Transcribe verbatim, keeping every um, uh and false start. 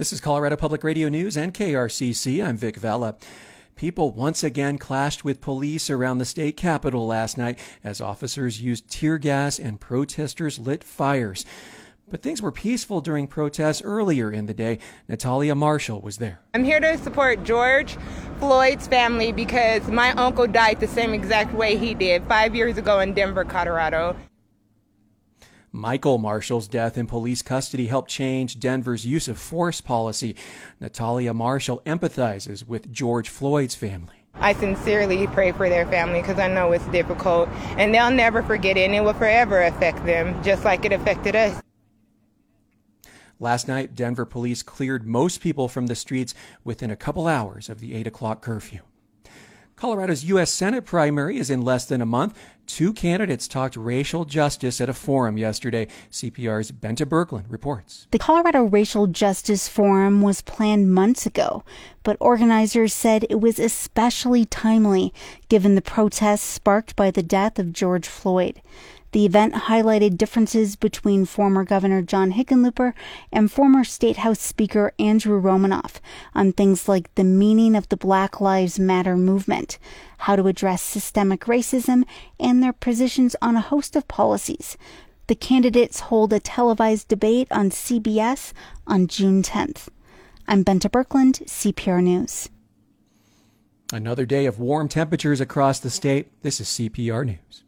This is Colorado Public Radio News and K R C C. I'm Vic Vella. People once again clashed with police around the state capitol last night as officers used tear gas and protesters lit fires. But things were peaceful during protests earlier in the day. Natalia Marshall was there. I'm here to support George Floyd's family because my uncle died the same exact way he did five years ago in Denver, Colorado. Michael Marshall's death in police custody helped change Denver's use of force policy. Natalia Marshall empathizes with George Floyd's family. I sincerely pray for their family because I know it's difficult, and they'll never forget it, and it will forever affect them, just like it affected us. Last night, Denver police cleared most people from the streets within a couple hours of the eight o'clock curfew. Colorado's U S Senate primary is in less than a month. Two candidates talked racial justice at a forum yesterday. C P R's Benta Berglund reports. The Colorado Racial Justice Forum was planned months ago, but organizers said it was especially timely given the protests sparked by the death of George Floyd. The event highlighted differences between former Governor John Hickenlooper and former State House Speaker Andrew Romanoff on things like the meaning of the Black Lives Matter movement, how to address systemic racism, and their positions on a host of policies. The candidates hold a televised debate on C B S on June tenth. I'm Benta Berglund, C P R News. Another day of warm temperatures across the state. This is C P R News.